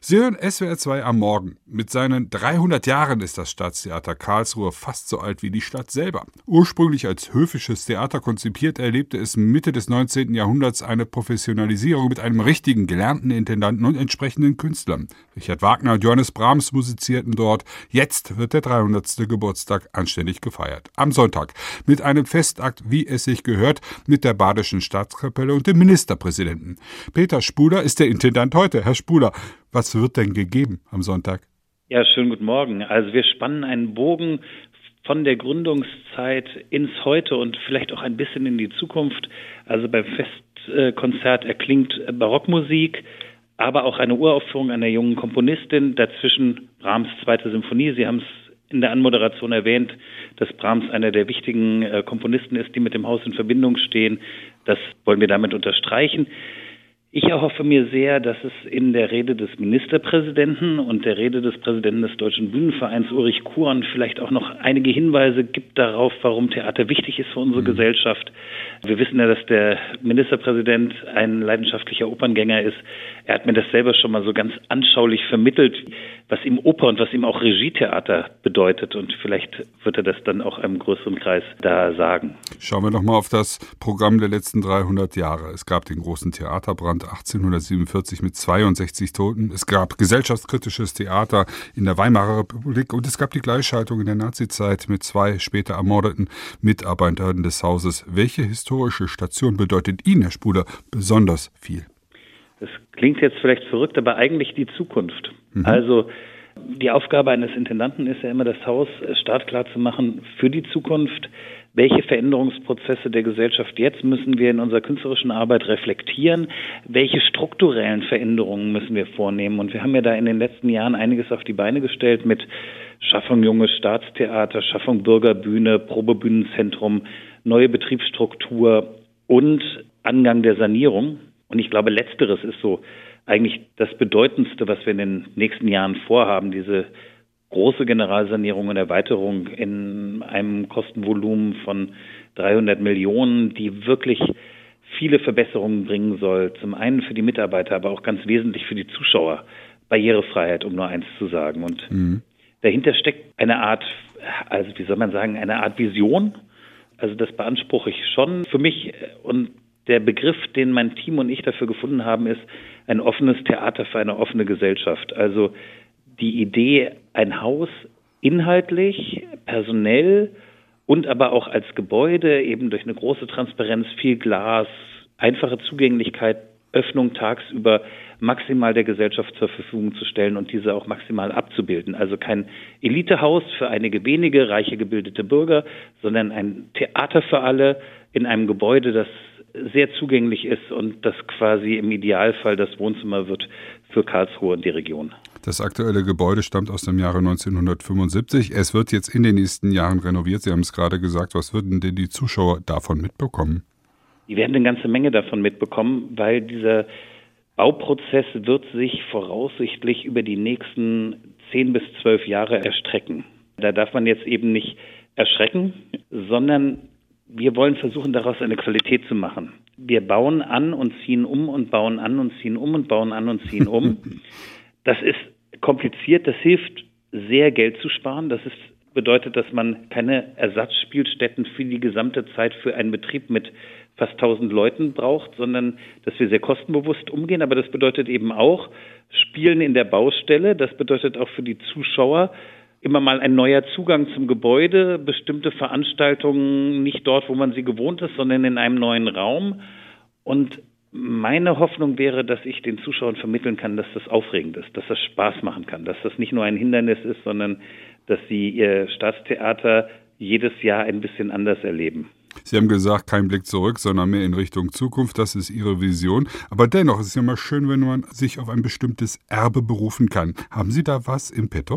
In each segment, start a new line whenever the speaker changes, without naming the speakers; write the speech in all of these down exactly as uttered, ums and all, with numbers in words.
Sie hören S W R zwei am Morgen. Mit seinen dreihundert Jahren ist das Staatstheater Karlsruhe fast so alt wie die Stadt selber. Ursprünglich als höfisches Theater konzipiert, erlebte es Mitte des neunzehnten Jahrhunderts eine Professionalisierung mit einem richtigen gelernten Intendanten und entsprechenden Künstlern. Richard Wagner und Johannes Brahms musizierten dort. Jetzt wird der dreihundertste Geburtstag anständig gefeiert. Am Sonntag mit einem Festakt, wie es sich gehört, mit der Badischen Staatskapelle und dem Ministerpräsidenten. Peter Spuler ist der Intendant heute. Herr Spuler, was wird denn gegeben am Sonntag?
Ja, schönen guten Morgen. Also wir spannen einen Bogen von der Gründungszeit ins Heute und vielleicht auch ein bisschen in die Zukunft. Also beim Festkonzert erklingt Barockmusik, aber auch eine Uraufführung einer jungen Komponistin. Dazwischen Brahms' zweite Symphonie. Sie haben es in der Anmoderation erwähnt, dass Brahms einer der wichtigen Komponisten ist, die mit dem Haus in Verbindung stehen. Das wollen wir damit unterstreichen. Ich erhoffe mir sehr, dass es in der Rede des Ministerpräsidenten und der Rede des Präsidenten des Deutschen Bühnenvereins Ulrich Kuren vielleicht auch noch einige Hinweise gibt darauf, warum Theater wichtig ist für unsere mhm. Gesellschaft. Wir wissen ja, dass der Ministerpräsident ein leidenschaftlicher Operngänger ist. Er hat mir das selber schon mal so ganz anschaulich vermittelt, was ihm Oper und was ihm auch Regietheater bedeutet. Und vielleicht wird er das dann auch einem größeren Kreis da sagen.
Schauen wir noch mal auf das Programm der letzten dreihundert Jahre. Es gab den großen Theaterbrand achtzehnhundertsiebenundvierzig mit zweiundsechzig Toten. Es gab gesellschaftskritisches Theater in der Weimarer Republik und es gab die Gleichschaltung in der Nazizeit mit zwei später ermordeten Mitarbeitern des Hauses. Welche historische Station bedeutet Ihnen, Herr Spuler, besonders viel?
Das klingt jetzt vielleicht verrückt, aber eigentlich die Zukunft. Mhm. Also die Aufgabe eines Intendanten ist ja immer, das Haus startklar zu machen für die Zukunft. Welche Veränderungsprozesse der Gesellschaft jetzt müssen wir in unserer künstlerischen Arbeit reflektieren? Welche strukturellen Veränderungen müssen wir vornehmen? Und wir haben ja da in den letzten Jahren einiges auf die Beine gestellt mit Schaffung Junges Staatstheater, Schaffung Bürgerbühne, Probebühnenzentrum, neue Betriebsstruktur und Angang der Sanierung. Und ich glaube, letzteres ist so eigentlich das Bedeutendste, was wir in den nächsten Jahren vorhaben, diese große Generalsanierung und Erweiterung in einem Kostenvolumen von dreihundert Millionen, die wirklich viele Verbesserungen bringen soll. Zum einen für die Mitarbeiter, aber auch ganz wesentlich für die Zuschauer. Barrierefreiheit, um nur eins zu sagen. Und mhm. dahinter steckt eine Art, also wie soll man sagen, eine Art Vision. Also das beanspruche ich schon für mich. Und der Begriff, den mein Team und ich dafür gefunden haben, ist ein offenes Theater für eine offene Gesellschaft. Also die Idee, ein Haus inhaltlich, personell und aber auch als Gebäude eben durch eine große Transparenz, viel Glas, einfache Zugänglichkeit, Öffnung tagsüber maximal der Gesellschaft zur Verfügung zu stellen und diese auch maximal abzubilden. Also kein Elitehaus für einige wenige reiche gebildete Bürger, sondern ein Theater für alle in einem Gebäude, das sehr zugänglich ist und das quasi im Idealfall das Wohnzimmer wird für Karlsruhe und die Region.
Das aktuelle Gebäude stammt aus dem Jahre neunzehnhundertfünfundsiebzig. Es wird jetzt in den nächsten Jahren renoviert. Sie haben es gerade gesagt. Was würden denn die Zuschauer davon mitbekommen?
Die werden eine ganze Menge davon mitbekommen, weil dieser Bauprozess wird sich voraussichtlich über die nächsten zehn bis zwölf Jahre erstrecken. Da darf man jetzt eben nicht erschrecken, sondern wir wollen versuchen, daraus eine Qualität zu machen. Wir bauen an und ziehen um und bauen an und ziehen um und bauen an und ziehen um. Das ist kompliziert, das hilft sehr, Geld zu sparen. Das ist, bedeutet, dass man keine Ersatzspielstätten für die gesamte Zeit für einen Betrieb mit fast tausend Leuten braucht, sondern dass wir sehr kostenbewusst umgehen. Aber das bedeutet eben auch Spielen in der Baustelle. Das bedeutet auch für die Zuschauer immer mal ein neuer Zugang zum Gebäude, bestimmte Veranstaltungen nicht dort, wo man sie gewohnt ist, sondern in einem neuen Raum. Und meine Hoffnung wäre, dass ich den Zuschauern vermitteln kann, dass das aufregend ist, dass das Spaß machen kann, dass das nicht nur ein Hindernis ist, sondern dass sie ihr Staatstheater jedes Jahr ein bisschen anders erleben.
Sie haben gesagt, kein Blick zurück, sondern mehr in Richtung Zukunft. Das ist Ihre Vision. Aber dennoch ist es ja mal schön, wenn man sich auf ein bestimmtes Erbe berufen kann. Haben Sie da was im Petto?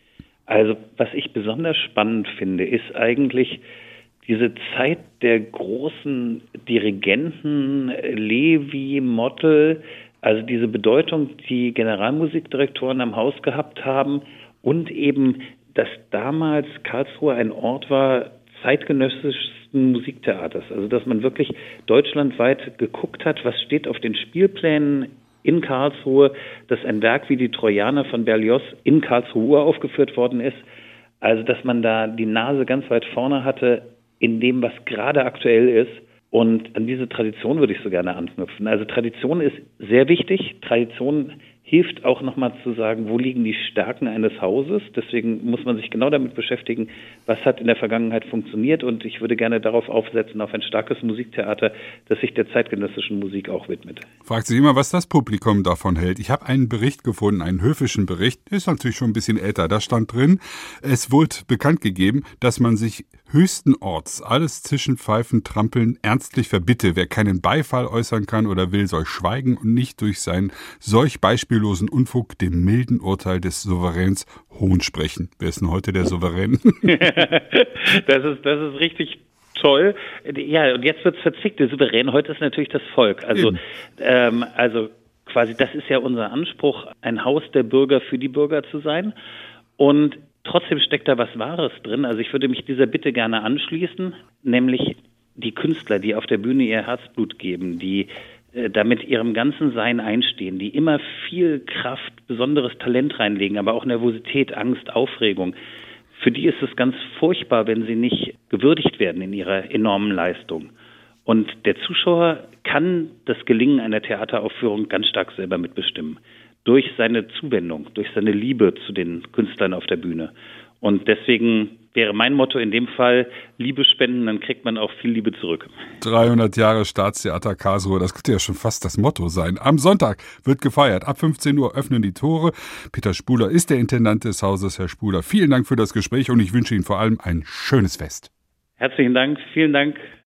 Also was ich besonders spannend finde, ist eigentlich diese Zeit der großen Dirigenten, Levi, Mottl, also diese Bedeutung, die Generalmusikdirektoren am Haus gehabt haben und eben, dass damals Karlsruhe ein Ort war zeitgenössischen Musiktheaters. Also dass man wirklich deutschlandweit geguckt hat, was steht auf den Spielplänen in Karlsruhe, dass ein Werk wie die Trojaner von Berlioz in Karlsruhe aufgeführt worden ist. Also, dass man da die Nase ganz weit vorne hatte in dem, was gerade aktuell ist. Und an diese Tradition würde ich so gerne anknüpfen. Also Tradition ist sehr wichtig. Tradition hilft auch nochmal zu sagen, wo liegen die Stärken eines Hauses. Deswegen muss man sich genau damit beschäftigen, was hat in der Vergangenheit funktioniert. Und ich würde gerne darauf aufsetzen, auf ein starkes Musiktheater, das sich der zeitgenössischen Musik auch widmet.
Fragt sich immer, was das Publikum davon hält. Ich habe einen Bericht gefunden, einen höfischen Bericht, ist natürlich schon ein bisschen älter. Da stand drin, es wurde bekannt gegeben, dass man sich höchsten Orts alles Zischen, Pfeifen, Trampeln ernstlich verbitte. Wer keinen Beifall äußern kann oder will, soll schweigen und nicht durch seinen solch beispiellosen Unfug dem milden Urteil des Souveräns Hohn sprechen. Wer ist denn heute der Souverän?
das ist, das ist richtig toll. Ja, und jetzt wird's verzwickt. Der Souverän heute ist natürlich das Volk. Also, ähm, also quasi, das ist ja unser Anspruch, ein Haus der Bürger für die Bürger zu sein. Und trotzdem steckt da was Wahres drin. Also ich würde mich dieser Bitte gerne anschließen, nämlich die Künstler, die auf der Bühne ihr Herzblut geben, die äh, da mit ihrem ganzen Sein einstehen, die immer viel Kraft, besonderes Talent reinlegen, aber auch Nervosität, Angst, Aufregung. Für die ist es ganz furchtbar, wenn sie nicht gewürdigt werden in ihrer enormen Leistung. Und der Zuschauer kann das Gelingen einer Theateraufführung ganz stark selber mitbestimmen. Durch seine Zuwendung, durch seine Liebe zu den Künstlern auf der Bühne. Und deswegen wäre mein Motto in dem Fall, Liebe spenden, dann kriegt man auch viel Liebe zurück.
dreihundert Jahre Staatstheater Karlsruhe, das könnte ja schon fast das Motto sein. Am Sonntag wird gefeiert. Ab fünfzehn Uhr öffnen die Tore. Peter Spuler ist der Intendant des Hauses. Herr Spuler, vielen Dank für das Gespräch und ich wünsche Ihnen vor allem ein schönes Fest.
Herzlichen Dank, vielen Dank.